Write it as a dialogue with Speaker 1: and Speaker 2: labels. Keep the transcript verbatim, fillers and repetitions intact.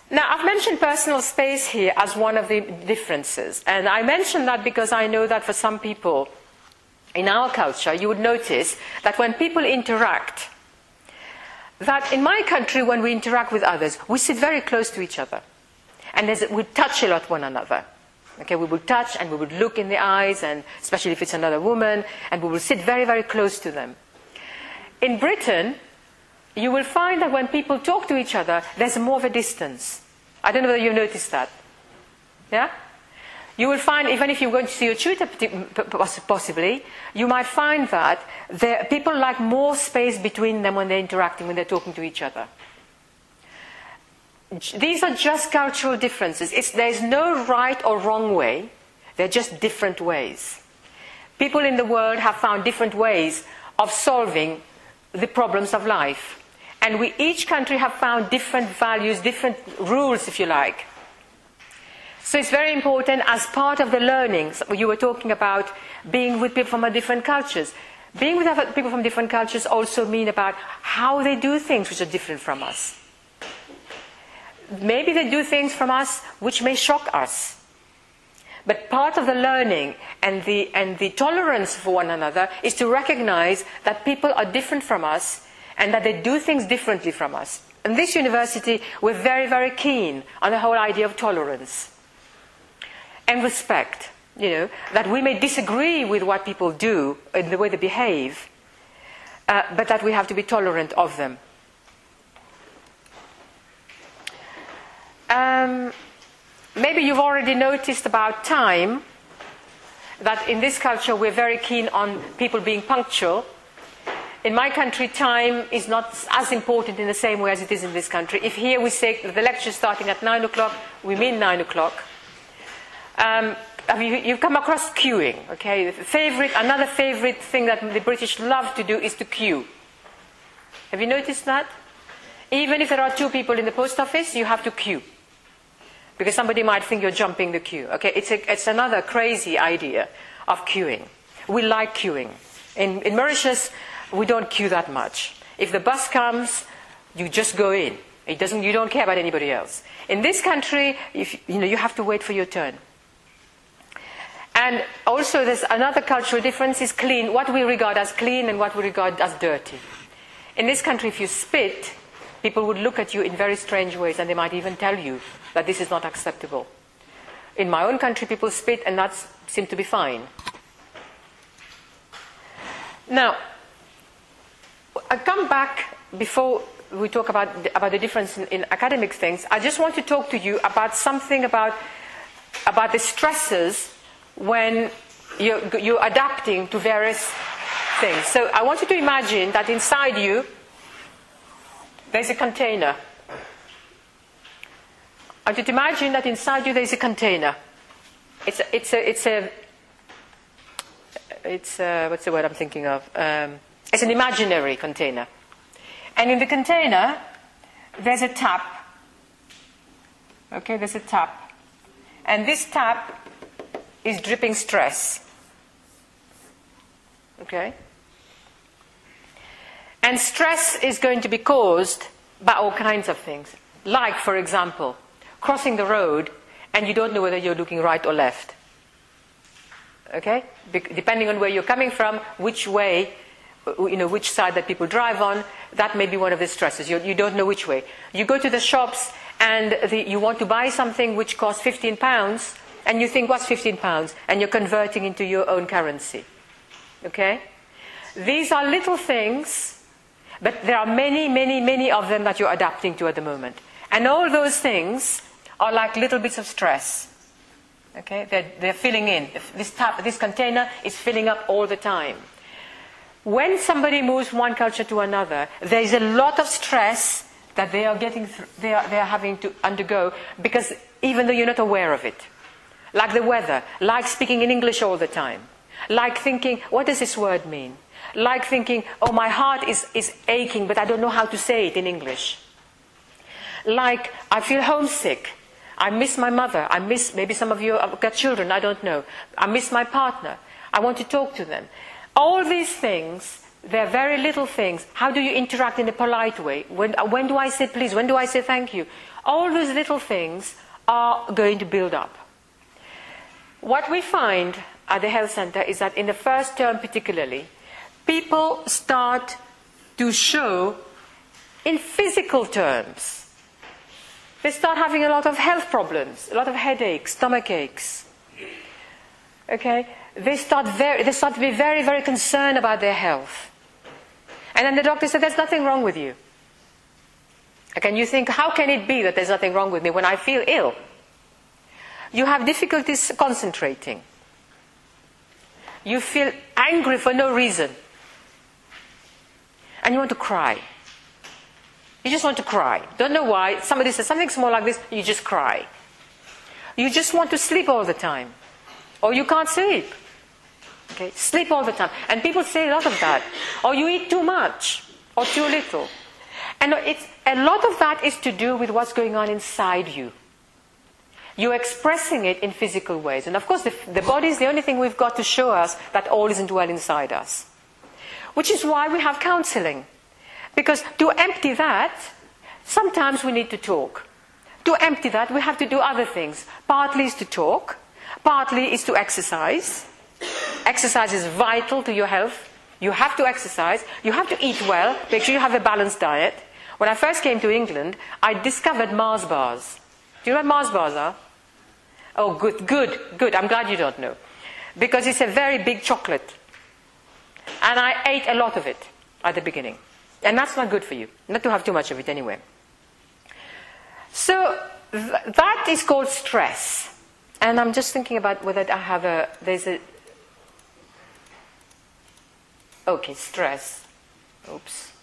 Speaker 1: Now, I've mentioned personal space here as one of the differences. And I mention that because I know that for some people in our culture, you would notice that when people interact, that in my country, when we interact with others, we sit very close to each other. And there's, we touch a lot one another. Okay, we will touch and we would look in the eyes, and especially if it's another woman, and we will sit very, very close to them. In Britain, you will find that when people talk to each other, there's more of a distance. I don't know whether you've noticed that. Yeah? You will find, even if you're going to see your tutor, possibly, you might find that there, people like more space between them when they're interacting, when they're talking to each other. These are just cultural differences. It's, there's no right or wrong way. They're just different ways. People in the world have found different ways of solving the problems of life. And we, each country, have found different values, different rules, if you like. So it's very important as part of the learning. You were talking about being with people from different cultures. Being with people from different cultures also mean about how they do things which are different from us. Maybe they do things from us which may shock us. But part of the learning and the, and the tolerance for one another is to recognize that people are different from us and that they do things differently from us. In this university, we're very, very keen on the whole idea of tolerance and respect. You know, that we may disagree with what people do and the way they behave, uh, but that we have to be tolerant of them. Um, maybe you've already noticed about time, that in this culture we're very keen on people being punctual. In my country, time is not as important in the same way as it is in this country. If here we say the lecture is starting at nine o'clock, we mean nine o'clock. Um, I mean, you come across queuing, okay? Favorite, another favorite thing that the British love to do is to queue. Have you noticed that? Even if there are two people in the post office, you have to queue, because somebody might think you're jumping the queue. Okay, it's, a, it's another crazy idea of queuing. We like queuing. In, in Mauritius, we don't queue that much. If the bus comes, you just go in. It doesn't, you don't care about anybody else. In this country, if, you know, you have to wait for your turn. And also there's another cultural difference, is clean, what we regard as clean and what we regard as dirty. In this country, if you spit, people would look at you in very strange ways, and they might even tell you that this is not acceptable. In my own country, people spit, and that seems to be fine. Now, I come back before we talk about, about the difference in, in academic things. I just want to talk to you about something about, about the stresses when you're, you're adapting to various things. So I want you to imagine that inside you there's a container. I want you to imagine that inside you there's a container. It's a, it's a, it's a, it's a, what's the word I'm thinking of? Um, it's an imaginary container. And in the container there's a tap. Okay, there's a tap. And this tap is dripping stress. Okay? And stress is going to be caused by all kinds of things. Like, for example, crossing the road and you don't know whether you're looking right or left. Okay? Be- depending on where you're coming from, which way, you know, which side that people drive on, that may be one of the stresses. You, you don't know which way. You go to the shops and the, you want to buy something which costs fifteen pounds, and you think, what's fifteen pounds? And you're converting into your own currency. Okay? These are little things, but there are many, many, many of them that you're adapting to at the moment. And all those things are like little bits of stress. Okay? They're, they're filling in. This tap, this container is filling up all the time. When somebody moves from one culture to another, there is a lot of stress that they are getting, th- they are, they are having to undergo, because even though you're not aware of it. Like the weather, like speaking in English all the time, like thinking, what does this word mean? Like thinking, oh, my heart is, is aching, but I don't know how to say it in English. Like, I feel homesick. I miss my mother. I miss, maybe some of you have got children, I don't know. I miss my partner. I want to talk to them. All these things, they're very little things. How do you interact in a polite way? When, when do I say please? When do I say thank you? All those little things are going to build up. What we find at the health center is that in the first term particularly, people start to show in physical terms. They start having a lot of health problems, a lot of headaches, stomach aches. Okay? They start, very, they start to be very, very concerned about their health. And then the doctor said, there's nothing wrong with you. And you think, how can it be that there's nothing wrong with me when I feel ill? You have difficulties concentrating. You feel angry for no reason. And you want to cry. You just want to cry. Don't know why. Somebody says something small like this, you just cry. You just want to sleep all the time. Or you can't sleep. Okay? Sleep all the time. And people say a lot of that. Or you eat too much. Or too little. And it's, a lot of that is to do with what's going on inside you. You're expressing it in physical ways. And of course, the, the body is the only thing we've got to show us that all isn't well inside us. Which is why we have counseling. Because to empty that, sometimes we need to talk. To empty that, we have to do other things. Partly is to talk. Partly is to exercise. Exercise is vital to your health. You have to exercise. You have to eat well. Make sure you have a balanced diet. When I first came to England, I discovered Mars bars. Do you know what Mars bars are? Oh, good, good, good. I'm glad you don't know. Because it's a very big chocolate. And I ate a lot of it at the beginning. And that's not good for you. Not to have too much of it anyway. So th that is called stress. And I'm just thinking about whether I have a... There's a... Okay, stress. Oops.